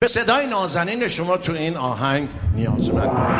به صدای نازنین شما تو این آهنگ نیازمند.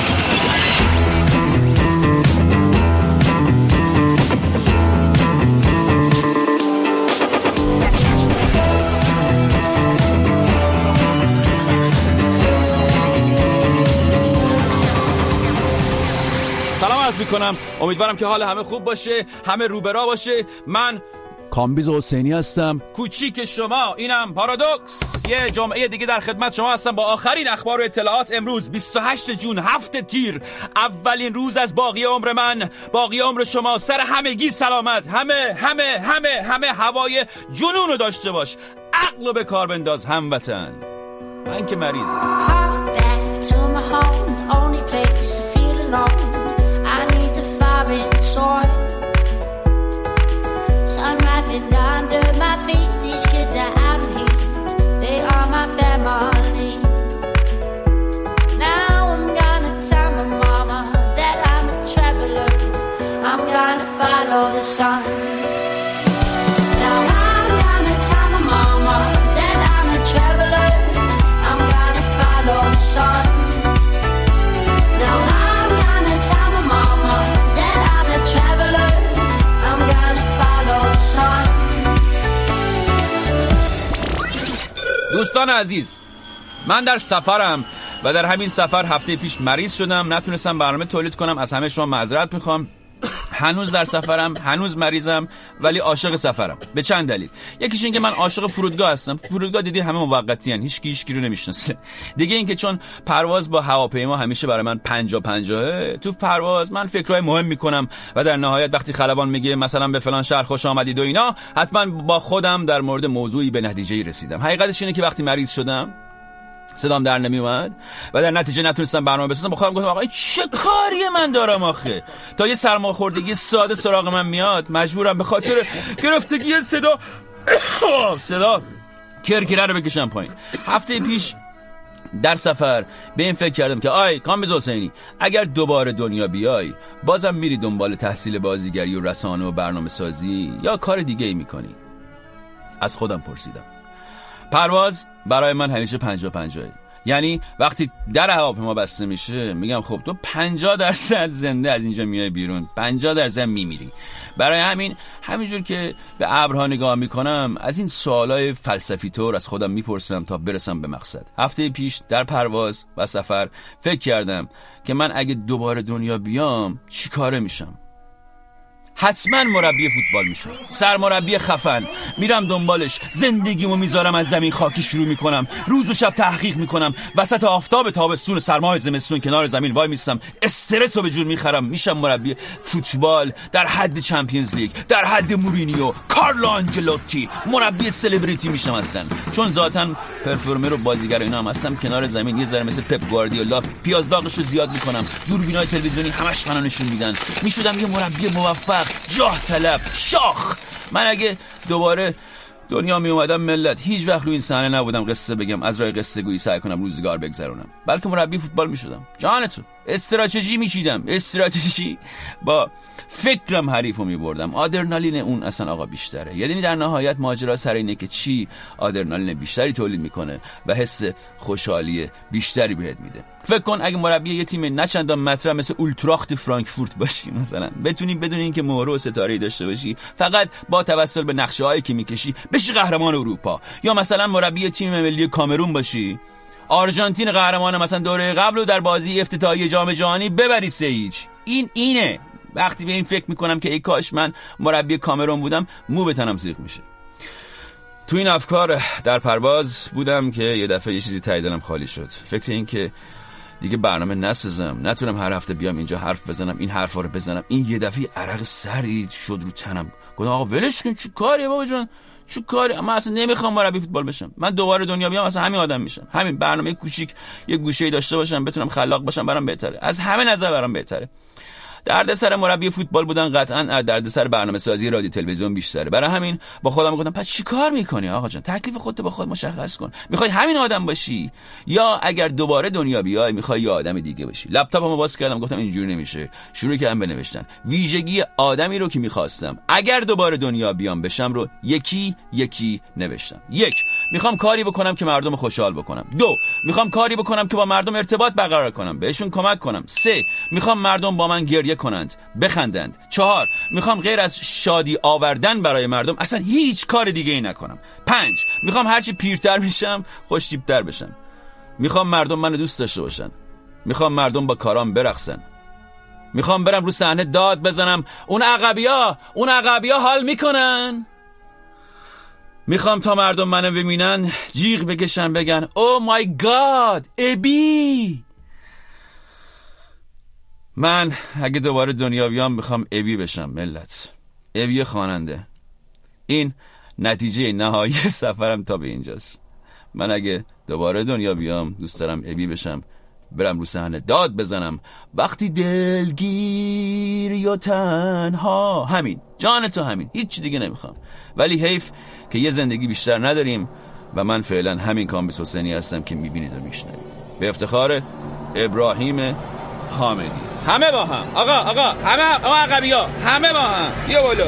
سلام عرض میکنم، امیدوارم که حال همه خوب باشه، همه روبرا باشه. من کامبیز حسینی هستم، کوچیک شما. اینم پارادوکس. یه جمعه دیگه در خدمت شما هستم با آخرین اخبار و اطلاعات. امروز 28 جون، 7 تیر، اولین روز از باقی عمر من، باقی عمر شما. سر همگی سلامت. همه هوای جنون رو داشته باش. عقل رو به کار بنداز هموطن. من که مریضم. Sun wrapping under my feet. These kids are out of heat. They are my family. Now I'm gonna tell my mama that I'm a traveler. I'm gonna follow the sun. Now I'm gonna tell my mama that I'm a traveler. I'm gonna follow the sun. Now I'm gonna tell my mama that I'm a traveler. I'm gonna follow the sun. دوستان عزیز، من در سفرم و در همین سفر هفته پیش مریض شدم. نتونستم برنامه تولید کنم. از همه شما معذرت میخوام. هنوز در سفرم، هنوز مریضم، ولی عاشق سفرم. به چند دلیل. یکیش این که من عاشق فرودگاه هستم. فرودگاه دیدی همه موقتی ان، هیچکی رو نمیشناسه. دیگه این که چون پرواز با هواپیما همیشه برای من 50-50، تو پرواز من فکرای مهم میکنم و در نهایت وقتی خلبان میگه مثلا به فلان شهر خوش آمدید و اینا، حتما با خودم در مورد موضوعی به نتیجه‌ای رسیدم. حقیقتش اینه که وقتی مریض شدم صدام در نمی اومد و در نتیجه نتونستم برنامه بسازم. با خودم گفتم آقا چه کاری من دارم آخه؟ تا یه سرماخوردگی ساده سراغ من میاد، مجبورم به خاطر گرفتگی صدا کرکره رو بکشم پایین. هفته پیش در سفر به این فکر کردم که آی کامبیز حسینی، اگر دوباره دنیا بیای بازم میری دنبال تحصیل بازیگری و رسانه و برنامه سازی یا کار دیگه ای میکنی؟ از خودم پرسیدم. پرواز برای من همیشه 50-50. یعنی وقتی در هواپیما بسته میشه میگم خب تو 50% زنده از اینجا میای بیرون، 50% میمیری. برای همینجور که به ابرها نگاه میکنم از این سوالای فلسفی طور از خودم میپرسم تا برسم به مقصد. هفته پیش در پرواز و سفر فکر کردم که من اگه دوباره دنیا بیام چی کاره میشم؟ حتما مربی فوتبال میشم، سرمربی خفن. میرم دنبالش، زندگیمو میذارم از زمین خاکی شروع میکنم، روز و شب تحقیق میکنم، وسط آفتاب تابستون سرمای زمستون کنار زمین وای میستم، استرس رو به جون میخرم، میشم مربی فوتبال در حد چمپیونز لیگ، در حد مورینیو، کارلو آنجلوتی، مربی سلبریتی میشم اصلا. چون ذاتاً پرفورمر و بازیگر اینا هم هستم، کنار زمین یه ذره مثل پپ گواردیولا پیاز داغشو زیاد میکنم، دوربینای تلویزیونی همش منو نشون میدن، میشدم یه مربی موفق، جاه طلب، شاخ. من اگه دوباره دنیا می اومدم ملت، هیچ وقت رو این صحنه نبودم قصه بگم، از راه قصه گویی سعی کنم روزگار بگذرونم، بلکه مربی فوتبال می شدم. جانتون استراتژی می چیدم، استراتژی با فکرم حریفو می بردم. آدرنالین اون اصلا آقا بیشتره. یعنی در نهایت ماجرا سر اینه که چی آدرنالین بیشتری تولید میکنه و حس خوشحالی بیشتری بهت میده. فکر کن اگه مربی یه تیم نچندان مطرح مثل اولتراخت فرانکفورت باشی مثلا، بتونی بدون اینکه مهره و ستاره‌ای داشته باشی، فقط با توسل به نقشه‌هایی که میکشی بشی قهرمان اروپا. یا مثلا مربی تیم ملی کامرون باشی، آرژانتین قهرمان مثلا دوره قبل و در بازی افتتاحیه جام جهانی ببری 3-0. اینه. وقتی به این فکر میکنم که ای کاش من مربی کامرون بودم، مو به تنم سیخ میشه. تو این افکار در پرواز بودم که یه دفعه یه چیزی ته دلم خالی شد. فکر این که دیگه برنامه نسازم، نتونم هر هفته بیام اینجا حرف بزنم، این حرفا رو بزنم. این یه دفعه عرق سردی شد رو تنم. گفتم آقا ولش کن، چه کاریه بابا جان، چه کاری؟ من اصلا نمیخوام مربی فوتبال بشم. من دوباره دنیا بیام اصلا همین آدم میشم. همین برنامه کوچیک یه گوشه‌ای داشته باشم، بتونم خلاق باشم، برام بهتره. از همه نظر برام بهتره. دردسر مربی فوتبال بودن قطعاً دردسر برنامه‌سازی رادیو تلویزیون بیشتره. برای همین با خودم میگفتم پس چیکار میکنی آقا جان؟ تکلیف خودت با خود مشخص کن. میخوای همین آدم باشی یا اگر دوباره دنیا بیای میخوای یه آدم دیگه باشی؟ لپتاپمو باز کردم گفتم اینجوری نمیشه. شروع کردم بنوشتن ویژگی آدمی رو که میخواستم اگر دوباره دنیا بیام بشم رو یکی یکی نوشتم. 1. میخوام کاری بکنم که مردم خوشحال بکنم. 2. میخوام کاری بکنم که با مردم ارتباط برقرار کنم، بهشون کمک کنم. 3. میخوام مردم با من گریه کنند، بخندند. 4. میخوام غیر از شادی آوردن برای مردم اصلا هیچ کار دیگه ای نکنم. 5. میخوام هرچی پیرتر میشم خوش‌تیپ‌تر بشم. میخوام مردم منو دوست داشته باشن. میخوام مردم با کارام برقصن. میخوام برم رو صحنه داد بزنم اون عقبیا حال میکنن. میخوام تا مردم منو ببینن جیغ بکشن بگن او مای گاد ابی. من اگه دوباره دنیا بیام میخوام ابی بشم ملت. ابی خواننده. این نتیجه نهایی سفرم تا به اینجاست. من اگه دوباره دنیا بیام دوست دارم ابی بشم، برم رو صحنه داد بزنم وقتی دلگیر یا تنها. همین جان تو، همین، هیچ دیگه نمیخوام. ولی حیف که یه زندگی بیشتر نداریم و من فعلا همین کامبیس حسینی هستم که میبینید و میشنوید. به افتخار ابراهیم حامدی. همه با هم آقا همه عقبیا همه با هم بیا بالا.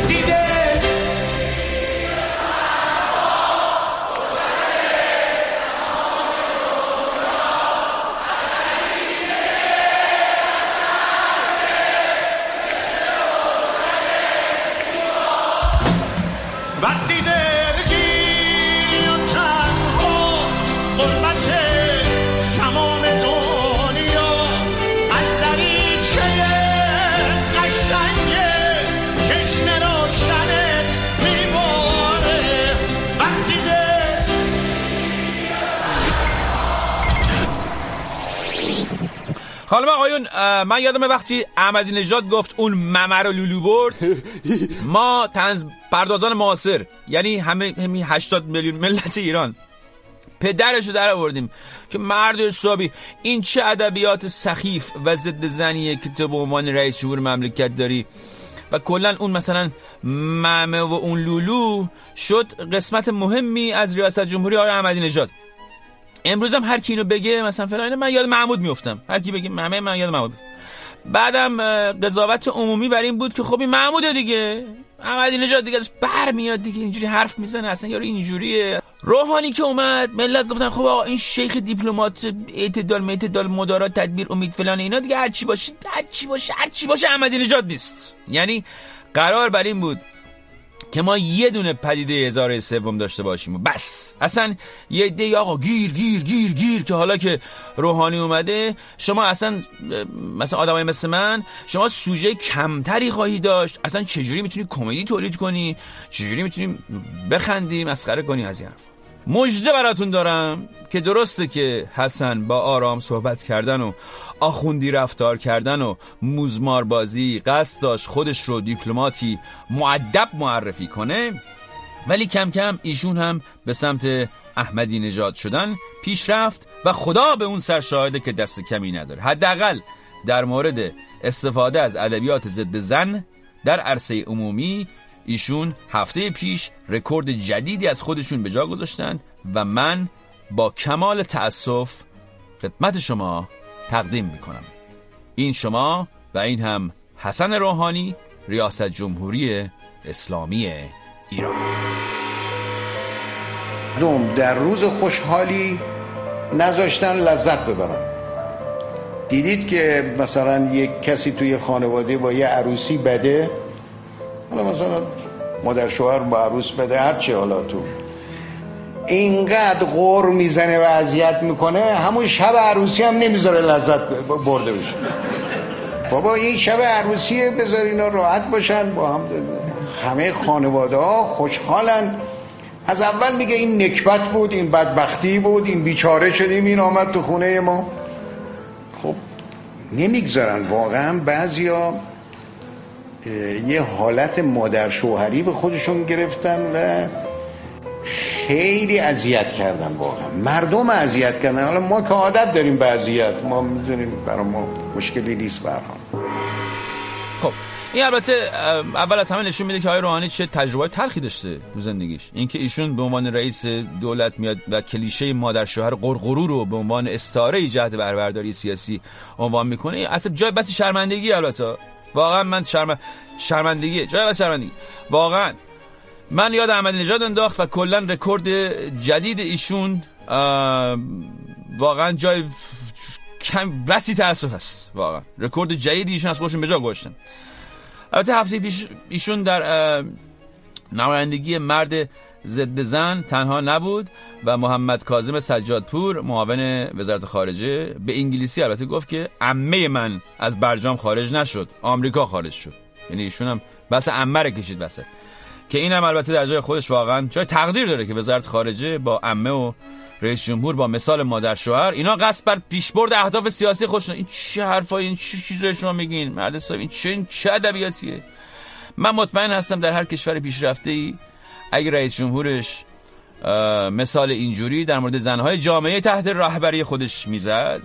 وقتی دلگیری و تنها غربت تمام دنیا از دریچه قشنگ جشن روشنت میباره. وقتی خانم آقایون، من یادمه وقتی احمدی نژاد گفت اون ممه رو لولو برد ما طنز پردازان معاصر، یعنی همین 80 میلیون ملت ایران، پدرشو در آوردیم که مرد حسابی این چه ادبیات سخیف و ضد زنیه که تو به عنوان رئیس جمهور مملکت داری. و کلا اون مثلا ممه و اون لولو شد قسمت مهمی از ریاست جمهوری آقای احمدی نژاد. امروز هم هر کی اینو بگه مثلا فلان، من یاد محمود میافتم. هر کی بگه ممه من یاد محمود. بعدم قضاوت عمومی بر این بود که خب این محموده دیگه، احمدی نژاد دیگه برمیاد دیگه اینجوری حرف میزنه، اصلا یارو اینجوریه. روحانی که اومد ملت گفتن خب آقا این شیخ دیپلمات اعتدال مدارات تدبیر امید فلان اینا دیگه هر چی باشه احمدی نژاد نیست. یعنی قرار بر این بود که ما یه دونه پدیده 1003 داشته باشیم و بس. اصلا یه عده آقا گیر که حالا که روحانی اومده شما اصلا مثلا آدمای مثل من شما سوژه کمتری خواهی داشت، اصلا چجوری میتونی کمدی تولید کنی، چجوری میتونی بخندی، مسخره کنی از این حرف. مژده براتون دارم که درسته که حسن با آرام صحبت کردن و آخوندی رفتار کردن و موزمار بازی قصد داشت خودش رو دیپلماتی مؤدب معرفی کنه، ولی کم کم ایشون هم به سمت احمدی نژاد شدن پیش رفت و خدا به اون سر شاهده که دست کمی نداره. حداقل در مورد استفاده از ادبیات ضد زن در عرصه عمومی ایشون هفته پیش رکورد جدیدی از خودشون به جا گذاشتن و من با کمال تأسف خدمت شما تقدیم میکنم. این شما و این هم حسن روحانی، ریاست جمهوری اسلامی ایران. در روز خوشحالی نذاشتن لذت ببرن. دیدید که مثلا یک کسی توی خانواده با یه عروسی بده، حالا مثلا مادر شوهر با عروس بده، هرچی حالا تو اینقدر غر میزنه و اذیت میکنه همون شب عروسی هم نمیذاره لذت برده بشه. بابا این شب عروسیه، بذار اینا راحت باشن با هم. همه خانواده ها خوشحالن. از اول میگه این نکبت بود، این بدبختی بود، این بیچاره شدیم، این آمد تو خونه ما. خب نمیگذارن. واقعا بعضیا یه حالت مادر شوهری به خودشون گرفتن و خیلی اذیت کردن. واقعا مردم اذیت کردن. حالا ما که عادت داریم به اذیت، ما میدونیم برای ما مشکلی نیست. به هر حال خب این البته اول از همه نشون میده که آقای روحانی چه تجربه تلخی داشته تو زندگیش. اینکه ایشون به عنوان رئیس دولت میاد و کلیشه مادر شوهر قرقرو رو به عنوان استعاره جهت بهره‌برداری سیاسی عنوان میکنه، اصلا جای بس شرمندگی. البته واقعا من شرمندگی جای بس شرمندگی واقعا. من یاد احمدی نژاد انداخت و کلا رکورد جدید ایشون واقعا جای کم بسی تأسف است. واقعا رکورد جدیدی ایشون از خودشون به جا گذاشتن. البته هفته پیش ایشون در نمایندگی مرد ضد زن تنها نبود و محمد کاظم سجادپور معاون وزارت خارجه به انگلیسی البته گفت که عمه من از برجام خارج نشد، آمریکا خارج شد. یعنی ایشون هم بس عمه رو کشید وسط، که اینم البته در جای خودش واقعا جای تقدیر داره که وزارت خارجه با عمه و رئیس جمهور با مثال مادر شوهر اینا قصد بر پیشبرد اهداف سیاسی خودشون. این چه حرفایی، این چه چیزایی شما میگین مرد صاحب؟ این چه ادبیاتیه؟ من مطمئن هستم در هر کشور پیشرفته‌ای اگه رئیس جمهورش مثال اینجوری در مورد زنهای جامعه تحت رهبری خودش میزد،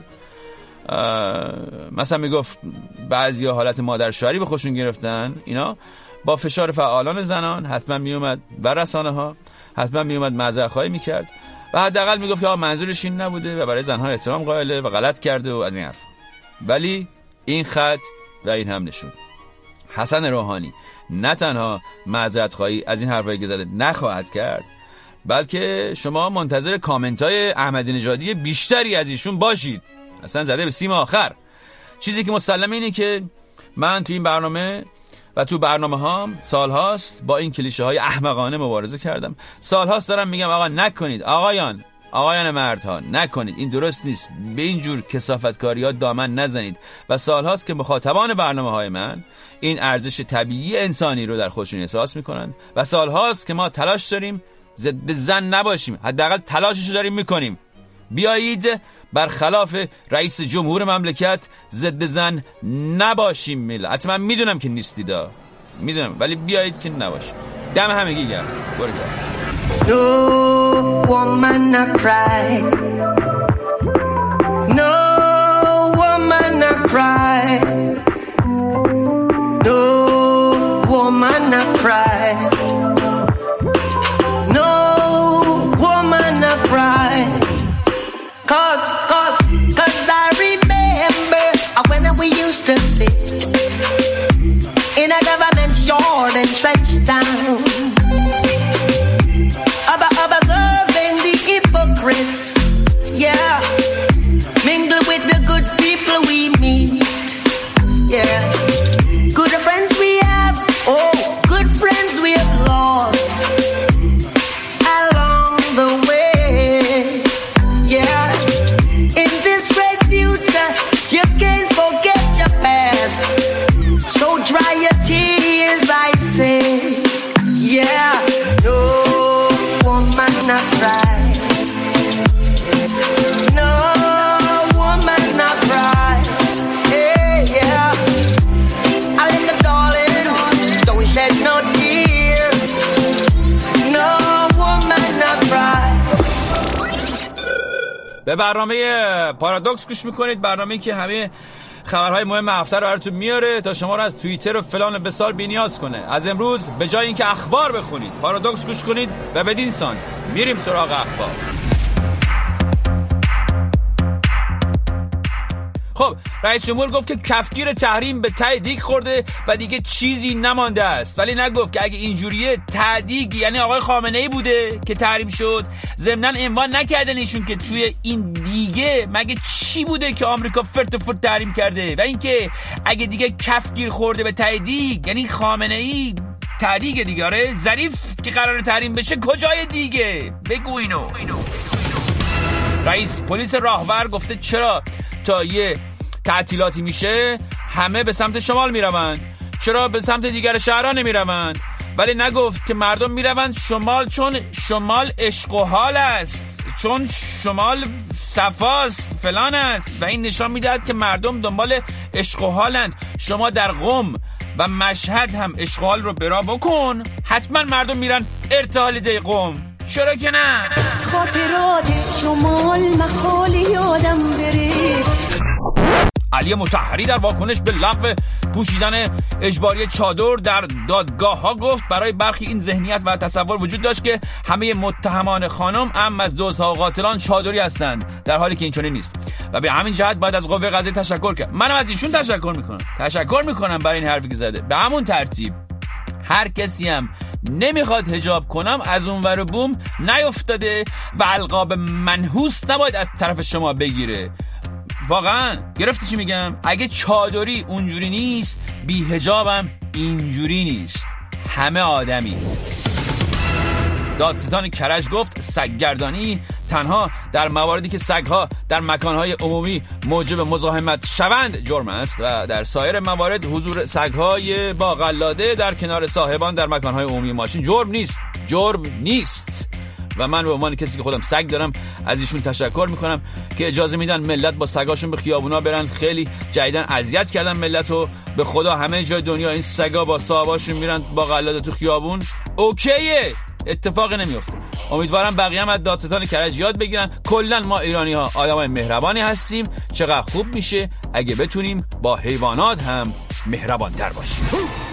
مثلا میگفت بعضیا حالت مادر شوهری به خودشون گرفتن، اینا با فشار فعالان زنان حتما میومد و رسانه ها حتما میومد معذرت‌خواهی میکرد و حداقل میگفت که منظورش این نبوده و برای زنها احترام قائله و غلط کرده و از این حرف. ولی این خط و این هم نشون حسن روحانی نه تنها معذرت‌خواهی از این حرفایی که زده نخواهد کرد، بلکه شما منتظر کامنت‌های احمدی نژادی بیشتری از ایشون باشید. اصلا زده به سیم آخر. چیزی که مسلمه اینه که من تو این برنامه و تو برنامه هام سالهاست با این کلیشه های احمقانه مبارزه کردم. سالهاست دارم میگم آقا نکنید، آقایان مردها نکنید، این درست نیست، به این جور کثافتکاری ها دامن نزنید. و سالهاست که مخاطبان برنامه های من این ارزش طبیعی انسانی رو در خودشون احساس میکنن و سالهاست که ما تلاش داریم ضد زن نباشیم، حداقل تلاششو داریم میکنیم. بیایید برخلاف رئیس جمهور مملکت ضد زن نباشیم. ملت من میدونم که نیستیدا، میدونم، ولی بیایید که نباشیم. دم همگی گرم. برو گرم. No woman not cry. No woman not cry. No woman not cry. No woman not cry. Cause I remember when we used to sit in a government yard and trench down, observing the hypocrites, yeah, mingle with the good people we meet, yeah, good friends we have, oh, good friends we have lost along the way, yeah, in this great future, you can't forget your past, so dry your tears, I say, yeah, no woman not cry, no woman not cry, hey, yeah, I let the darling, don't shed no tears, no woman not cry. به برنامه پارادوکس گوش میکنید، برنامه‌ای که همه خبرهای مهم هفته رو براتون میاره تا شما رو از توییتر و فلان بسار بی‌نیاز کنه. از امروز به جای اینکه اخبار بخونید پارادوکس گوش کنید و بدین سان میریم سراغ اخبار. خب رئیس جمهور گفت که کفگیر تحریم به ته دیگ خورده و دیگه چیزی نمانده است، ولی نگفت که اگه اینجوریه ته دیگ یعنی آقای خامنه‌ای بوده که تحریم شد. ضمناً عنوان نکردن ایشون که توی این دیگه مگه چی بوده که آمریکا فرت تحریم کرده، و اینکه اگه دیگه کفگیر خورده به ته دیگ یعنی خامنه‌ای ته دیگ دیگه. آره ظریف که قرار تحریم بشه کجای دیگه؟ بگو اینو. رئیس پلیس راهور گفته چرا تا یه تعطیلاتی میشه همه به سمت شمال میروند، چرا به سمت دیگر شهرها نمیروند؟ ولی نگفت که مردم میروند شمال چون شمال عشق و حال است، چون شمال صفاست فلان است، و این نشان میدهد که مردم دنبال عشق و حالند. شما در قم و مشهد هم عشق و حال رو برا بکن، حتما مردم میرن ارتحال دی قم، چرا که نه؟ خاطرات شمال مخالی یادم بره. علی مطهری در واکنش به لغو پوشیدن اجباری چادر در دادگاه ها گفت برای برخی این ذهنیت و تصور وجود داشت که همه متهمان خانم ام از دزدها و قاتلان چادری هستند، در حالی که این چنین نیست و به همین جهت باید از قوه قضاییه تشکر کرد. منم از ایشون تشکر میکنم برای این حرفی که زده. به همون ترتیب هر کسی هم نمیخواد حجاب کنم از اونور بوم نیفتاده و القاب منحوس نباید از طرف شما بگیره. واقعا گرفتی چی میگم؟ اگه چادری اونجوری نیست، بی حجابم اینجوری نیست. همه آدمی. دادستان کرج گفت سگگردانی تنها در مواردی که سگها در مکانهای عمومی موجب مزاحمت شوند جرم است و در سایر موارد حضور سگهای با قلاده در کنار صاحبان در مکانهای عمومی ماشین جرم نیست. و من به عنوان کسی که خودم سگ دارم از ایشون تشکر میکنم که اجازه میدن ملت با سگاشون به خیابونا برن. خیلی جدیدن اذیت کردن ملتو. به خدا همه جای دنیا این سگا با صاحباشون میرن با قلاده تو خیابون، اوکیه، اتفاقی نمیفته. امیدوارم بقیه هم از دادستان کرج یاد بگیرن. کلا ما ایرانی ها آدمای مهربانی هستیم. چقدر خوب میشه اگه بتونیم با حیوانات هم مهربان تر باشیم.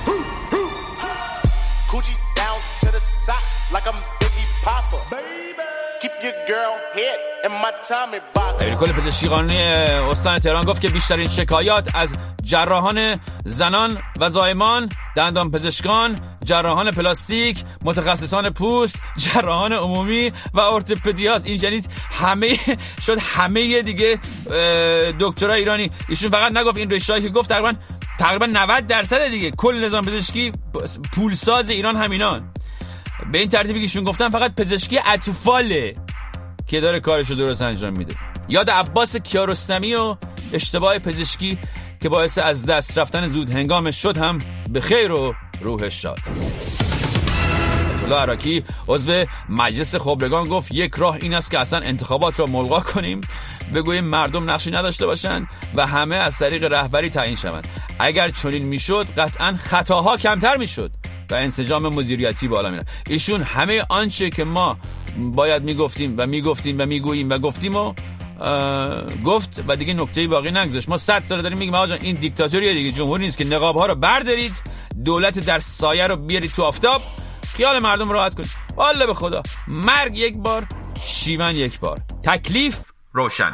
کل پزشکی قانونی استان تهران گفت که بیشترین شکایات از جراحان زنان و زایمان، دندان پزشکان، جراحان پلاستیک، متخصصان پوست، جراحان عمومی و ارتوپدی هست. این یعنی همه دیگه دکترای ایرانی. ایشون فقط نگفت این رشته‌ای که گفت، تقریبا 90% دیگه کل نظام پزشکی پولساز ایران همینان. به این ترتیبی که ایشون گفتن فقط پزشکی اطفاله که داره کارشو درست انجام میده. یاد عباس کیارستمی و اشتباه پزشکی که باعث از دست رفتن زود هنگامش شد هم به خیر و روحش شاد. اطلاع عراقی عضو مجلس خبرگان گفت یک راه این است که اصلا انتخابات را ملغا کنیم، بگوییم مردم نقشی نداشته باشند و همه از طریق رهبری تعیین شوند. اگر چنین میشد قطعا خطاها کمتر میشد و انسجام مدیریتی بالا میره. ایشون همه آنچه که ما باید میگفتیم و میگوییم و گفتیم و گفت و دیگه نکته‌ای باقی نگذاشت. ما 100 سال داریم میگیم آقا جان این دیکتاتوریه دیگه، جمهوری نیست که نقاب‌ها رو بردارید، دولت در سایه رو بیارید تو آفتاب، خیال مردم راحت کنید. والله به خدا مرگ یک بار، شیون یک بار، تکلیف روشن.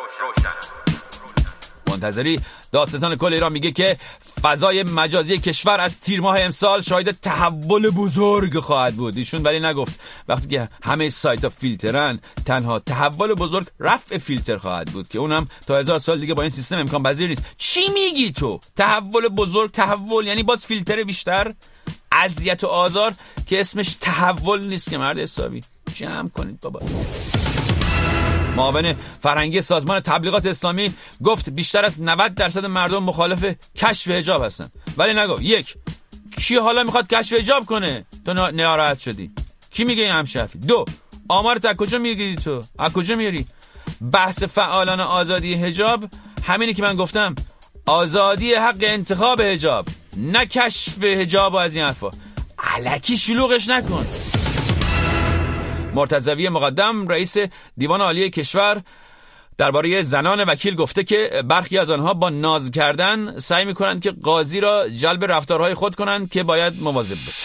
منتظری دادستان کل ایران میگه که فضای مجازی کشور از تیر ماه امسال شاهد تحول بزرگ خواهد بود. ایشون ولی نگفت وقتی که همه سایت ها فیلترن تنها تحول بزرگ رفع فیلتر خواهد بود که اونم تا 1000 سال دیگه با این سیستم امکان پذیر نیست. چی میگی تو؟ تحول بزرگ، تحول یعنی باز فیلتر بیشتر، اذیت و آزار که اسمش تحول نیست که مرد حسابی. جمع کنید بابا. معاون فرهنگی سازمان تبلیغات اسلامی گفت بیشتر از 90% مردم مخالف کشف حجاب هستن، ولی نگفت یک کی حالا میخواد کشف حجاب کنه تو ناراحت شدی. کی میگه این همشرفی؟ دو آمار تا کجا میگیری تو؟ از کجا میاری؟ بحث فعالان آزادی حجاب همینی که من گفتم، آزادی حق انتخاب حجاب، نه کشف حجاب و از این حرفا. الکی شلوغش نکن. مرتضوی مقدم رئیس دیوان عالی کشور درباره زنان وکیل گفته که برخی از آنها با ناز کردن سعی می‌کنند که قاضی را جلب رفتارهای خود کنند که باید مواظب باشه.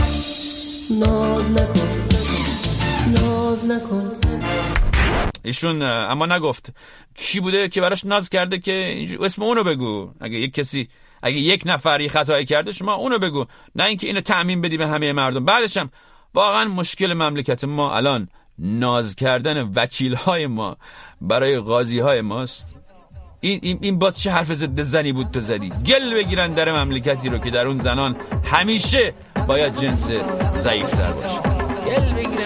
ناز نکن. ایشون اما نگفت کی بوده که براش ناز کرده که اسم اونو بگو. اگه یک نفری خطایی کرده شما اونو بگو، نه اینکه اینو تعمیم بدی به همه مردم. بعدش هم واقعا مشکل مملکت ما الان ناز کردن وکیل‌های ما برای قاضی‌های ماست. این باز چه حرف ضد زنی بود تو زدی؟ گل بگیرن در مملکتی رو که در اون زنان همیشه باید جنس ضعیف‌تر باشه. گل بگیرن.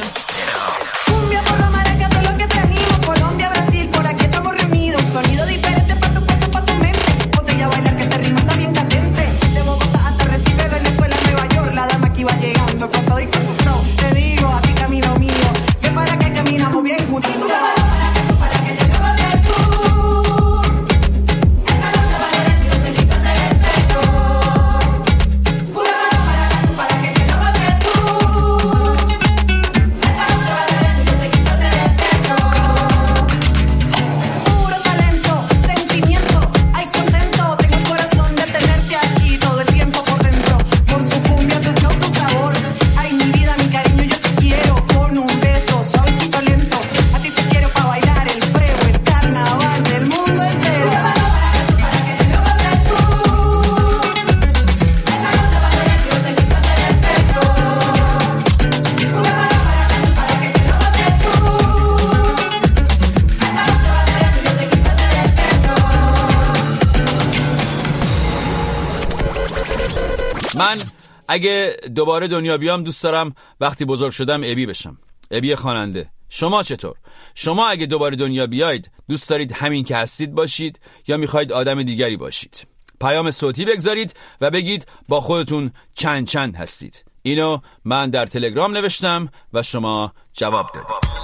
من اگه دوباره دنیا بیام دوست دارم وقتی بزرگ شدم ابی بشم، ابی خواننده. شما چطور؟ شما اگه دوباره دنیا بیاید دوست دارید همین که هستید باشید یا میخواید آدم دیگری باشید؟ پیام صوتی بگذارید و بگید با خودتون چند هستید. اینو من در تلگرام نوشتم و شما جواب دادید.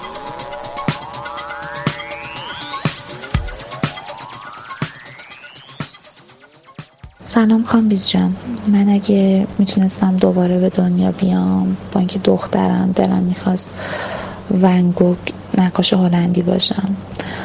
سلام خانبیز جان، من اگه میتونستم دوباره به دنیا بیام با اینکه دخترم دلم میخواست ون گوگ نقاش هلندی باشم.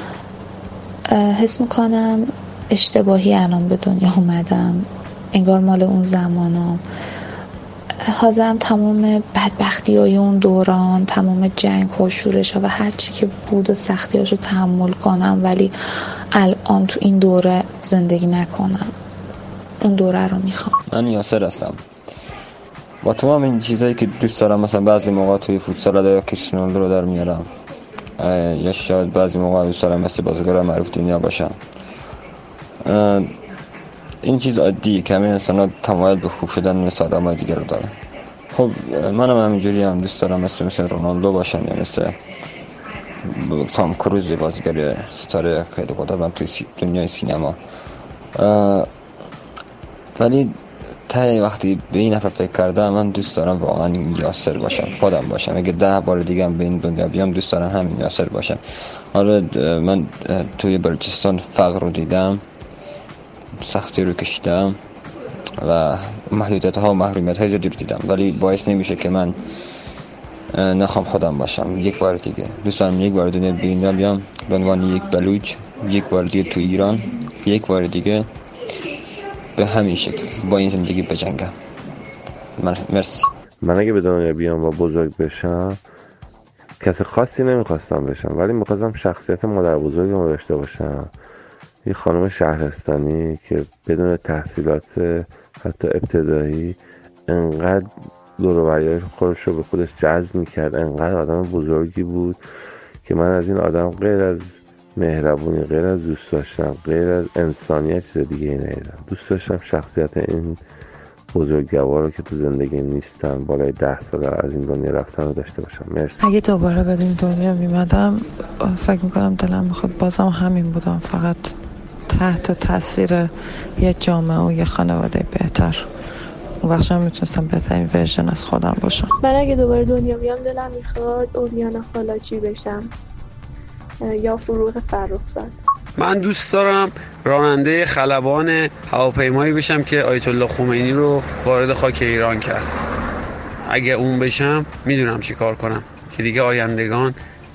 حس میکنم اشتباهی الان به دنیا اومدم، انگار مال اون زمانم. حاضرم تمام بدبختی های اون دوران، تمام جنگ ها، شورش ها و هر چی که بود و سختی هاشو تحمل کنم، ولی الان تو این دوره زندگی نکنم. اون دوره رو میخوام. من یاسر هستم. با تمام این چیزایی که دوست دارم، مثلا بعضی موقع توی فوتسال یا کریستیانو رونالدو رو در میارم، یا شاید بعضی موقع دوست دارم مثل بازیگر معروف دنیا باشم. این چیز عادیه که همین انسان تمایل به خوب شدن مثل آدمای دیگه رو داره. خب منم همینجوری هم دوست دارم مثل رونالدو باشم یا مثل تام کروز، بازیگر ستاره خیلی قدرتمند توی دنیای سینما. ولی تا وقتی به این نفر فکر کردم، من دوست دارم واقعا یاسر باشم، خودم باشم. اگه 10 بار دیگه هم به این دنیا بیام دوست دارم همین یاسر باشم. حالا من توی بلوچستان فقر رو دیدم، سختی رو کشیدم و محدودیت ها و محرومیت های زیادی رو دیدم، ولی باعث نمیشه که من نخوام خودم باشم. یک بار دیگه دوست دارم یک بار دنیا بیام به عنوان یک بلوچ، یک بار دیگه تو ایران، یک بار دیگه به همین شکل با این زندگی بجنگم. مرسی. من اگه به دنیا بیام و بزرگ بشم، کسی خاصی نمیخواستم بشم، ولی میخواستم شخصیت مادر بزرگم داشته باشم. یه خانم شهرستانی که بدون تحصیلات حتی ابتدایی انقدر دور و بریای خودش رو به خودش جذب میکرد، انقدر آدم بزرگی بود که من از این آدم غیر از مهربونی، غیر از دوست داشتن، غیر از انسانیت چیز دیگه ندیدم. دوست داشتم شخصیت این بزرگوار رو که تو زندگی نیستن، بالای 10 سال از این دنیا رفتن رو داشته باشم. مرسی. اگه دوباره به این دنیا میمدم فکر میکنم دلم میخواد بازم همین بودم، فقط تحت تاثیر یه جامعه و یه خانواده بهتر. اون وقت هم میتونستم بهترین ورژن از خودم باشم. من اگه دوباره دنیا بیام دلم میخواد اوریانا خالاچی بشم یا فروغ فرخزاد. من دوست دارم راننده خلبان هواپیمایی بشم که آیت الله خمینی رو وارد خاک ایران کرد. اگه اون بشم میدونم چی کار کنم که دیگه آیندگان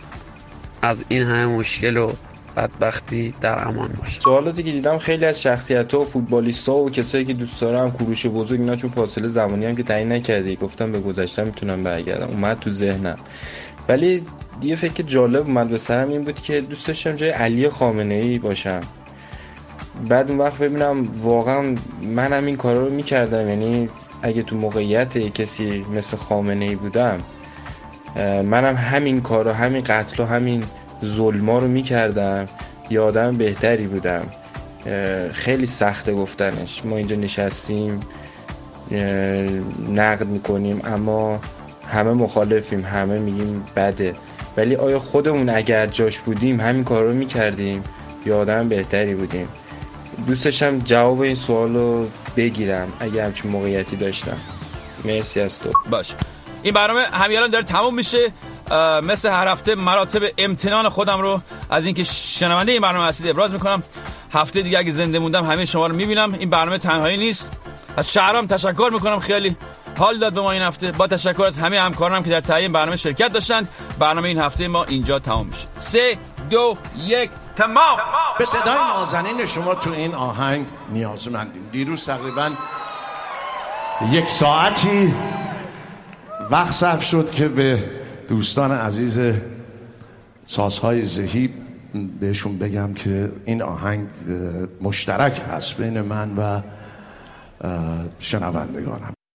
از این همه مشکل و بدبختی در امان باشه. سوالاتی که دیدم خیلی از شخصیت‌ها و فوتبالیست‌ها و کسایی که دوست دارم، کوروش بزرگ، اینا چون فاصله زمانی هم که تعیین نکردی، گفتم به گذشته میتونم برگردم، اومد تو ذهنم. ولی یه فکر جالب اومد به سرم، این بود که دوست داشتم جای علی خامنه‌ای باشم. بعد اون وقت ببینم واقعا منم این کارا رو میکردم، یعنی اگه تو موقعیت کسی مثل خامنه‌ای بودم، منم همین کارا، همین قتل و همین ظلما رو میکردم، یه آدم بهتری بودم. خیلی سخته گفتنش، ما اینجا نشستیم نقد میکنیم اما همه مخالفیم، همه میگیم بده، ولی آیا خودمون اگر جاش بودیم همین کار رو میکردیم یا آدم بهتری بودیم؟ دوست داشتم جواب این سوال رو بگیرم اگه همچین موقعیتی داشتم. مرسی از تو. باش، این برنامه همین الان داره تموم میشه. مثل هر هفته مراتب امتنان خودم رو از اینکه شنونده این برنامه هستید ابراز میکنم. هفته دیگه اگه زنده موندم همه شما رو میبینم. این برنامه تنهایی نیست. از شهرام تشکر میکنم، خیلی حال داد به ما این هفته. با تشکر از همه همکارانم که در تهیه برنامه شرکت داشتند. برنامه این هفته ما اینجا تمام میشه. 3 2 1 تمام. به صدای نازنین شما تو این آهنگ نیازمندیم. دیروز تقریبا 1 ساعتی وقت صرف شد که به دوستان عزیز سازهای ذهی بهشون بگم که این آهنگ مشترک هست بین من و شنوندگانم.